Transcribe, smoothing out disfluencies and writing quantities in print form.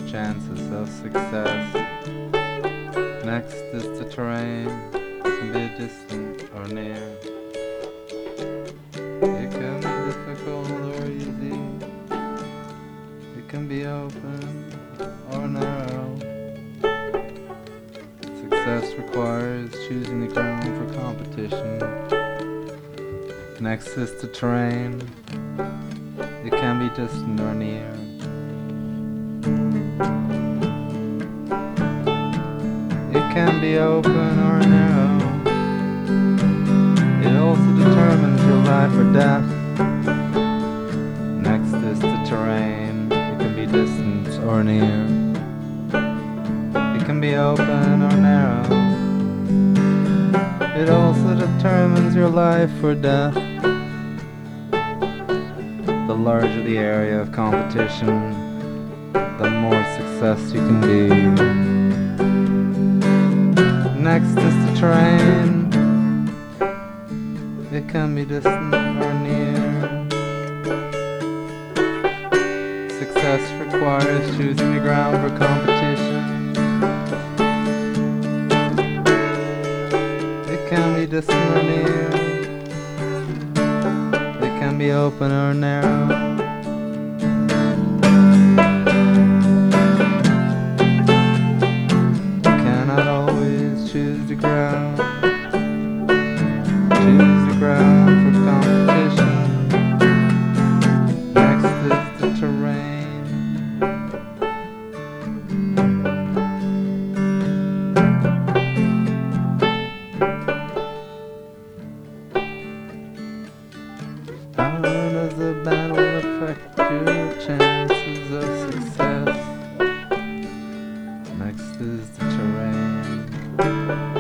chances of success. Next is the terrain. It can be distant or near. It can be difficult or easy. It can be open or narrow. Success requires choosing the ground for competition. Next is the terrain. It can be distant or near. It can be open or narrow. It also determines your life or death. Next is the terrain. It can be distant or near. It can be open or narrow. It also determines your life or death. The larger the area of competition, the more success you can be. Next is the terrain. It can be distant or near. Success requires choosing the ground for competition. It can be distant or near. It can be open or narrow. Choose the ground. Choose the ground for competition. Next is the terrain. How does the battle affect your chances of success? Next is the terrain.